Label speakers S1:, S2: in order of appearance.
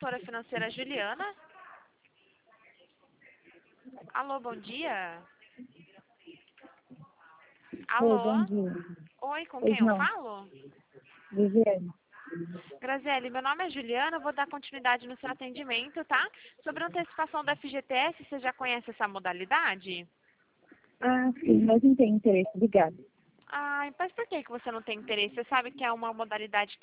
S1: consultora financeira Juliana. Alô, bom dia.
S2: Oi,
S1: Alô?
S2: bom dia.
S1: Oi, com
S2: Pois
S1: quem eu
S2: não,
S1: falo?
S2: Viviane.
S1: Graziele, meu nome é Juliana, eu vou dar continuidade no seu atendimento, tá? Sobre a antecipação da FGTS, você já conhece essa modalidade?
S2: Ah, sim, mas não tem interesse, obrigada.
S1: Ah, mas por que você não tem interesse? Você sabe que é uma modalidade